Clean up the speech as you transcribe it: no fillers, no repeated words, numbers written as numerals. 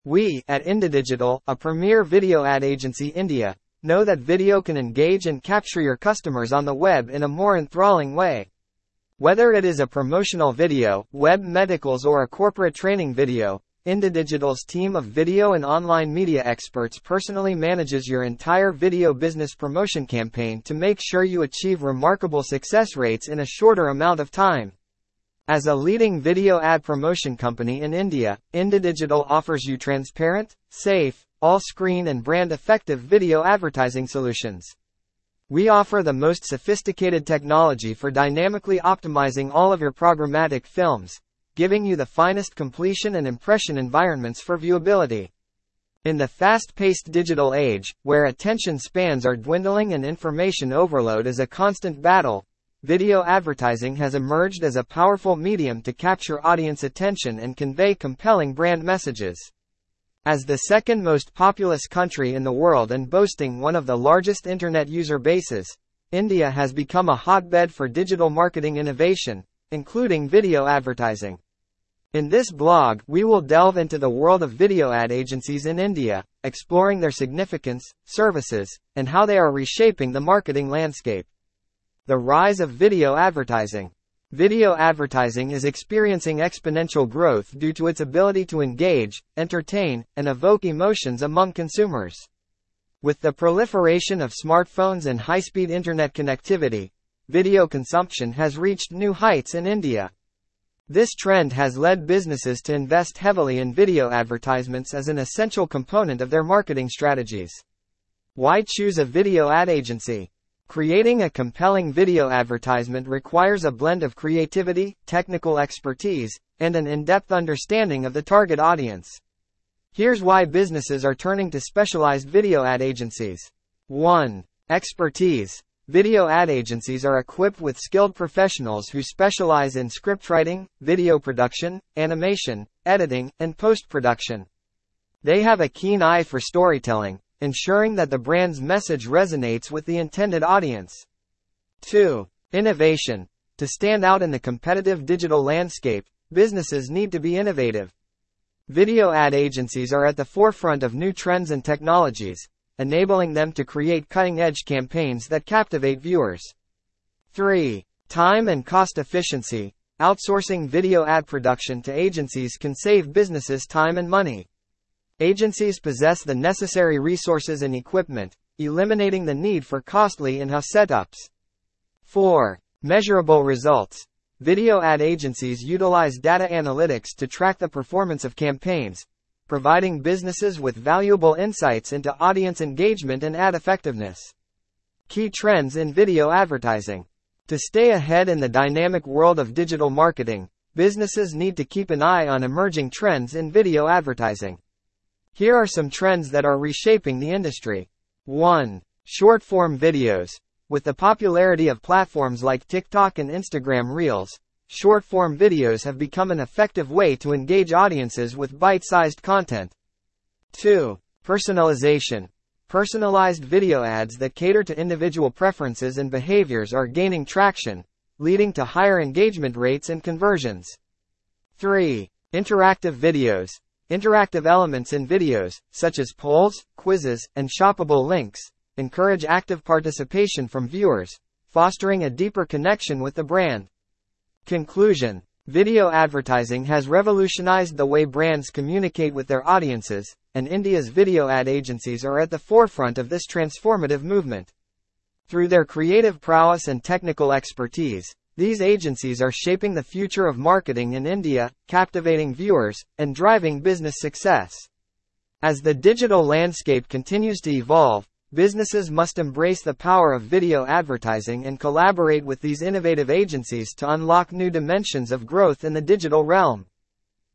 We, at IndiaDigital, a premier video ad agency India, know that video can engage and capture your customers on the web in a more enthralling way. Whether it is a promotional video, web medicals or a corporate training video, IndiaDigital's team of video and online media experts personally manages your entire video business promotion campaign to make sure you achieve remarkable success rates in a shorter amount of time. As a leading video ad promotion company in India, IndiaDigital offers you transparent, safe, all-screen and brand-effective video advertising solutions. We offer the most sophisticated technology for dynamically optimizing all of your programmatic films, giving you the finest completion and impression environments for viewability. In the fast-paced digital age, where attention spans are dwindling and information overload is a constant battle, video advertising has emerged as a powerful medium to capture audience attention and convey compelling brand messages. As the second most populous country in the world and boasting one of the largest internet user bases, India has become a hotbed for digital marketing innovation, including video advertising. In this blog, we will delve into the world of video ad agencies in India, exploring their significance, services, and how they are reshaping the marketing landscape. The rise of video advertising. Video advertising is experiencing exponential growth due to its ability to engage, entertain, and evoke emotions among consumers. With the proliferation of smartphones and high-speed internet connectivity, video consumption has reached new heights in India. This trend has led businesses to invest heavily in video advertisements as an essential component of their marketing strategies. Why choose a video ad agency? Creating a compelling video advertisement requires a blend of creativity, technical expertise, and an in-depth understanding of the target audience. Here's why businesses are turning to specialized video ad agencies. 1. Expertise. Video ad agencies are equipped with skilled professionals who specialize in scriptwriting, video production, animation, editing, and post-production. They have a keen eye for storytelling, ensuring that the brand's message resonates with the intended audience. 2. Innovation. To stand out in the competitive digital landscape, businesses need to be innovative. Video ad agencies are at the forefront of new trends and technologies, enabling them to create cutting-edge campaigns that captivate viewers. 3. Time and cost efficiency. Outsourcing video ad production to agencies can save businesses time and money. Agencies possess the necessary resources and equipment, eliminating the need for costly in-house setups. 4. Measurable results. Video ad agencies utilize data analytics to track the performance of campaigns, providing businesses with valuable insights into audience engagement and ad effectiveness. Key trends in video advertising. To stay ahead in the dynamic world of digital marketing, businesses need to keep an eye on emerging trends in video advertising. Here are some trends that are reshaping the industry. 1. Short-form videos. With the popularity of platforms like TikTok and Instagram Reels, short-form videos have become an effective way to engage audiences with bite-sized content. 2. Personalization. Personalized video ads that cater to individual preferences and behaviors are gaining traction, leading to higher engagement rates and conversions. 3. Interactive videos. Interactive elements in videos, such as polls, quizzes, and shoppable links, encourage active participation from viewers, fostering a deeper connection with the brand. Conclusion. Video advertising has revolutionized the way brands communicate with their audiences, and India's video ad agencies are at the forefront of this transformative movement. Through their creative prowess and technical expertise, these agencies are shaping the future of marketing in India, captivating viewers, and driving business success. As the digital landscape continues to evolve, businesses must embrace the power of video advertising and collaborate with these innovative agencies to unlock new dimensions of growth in the digital realm.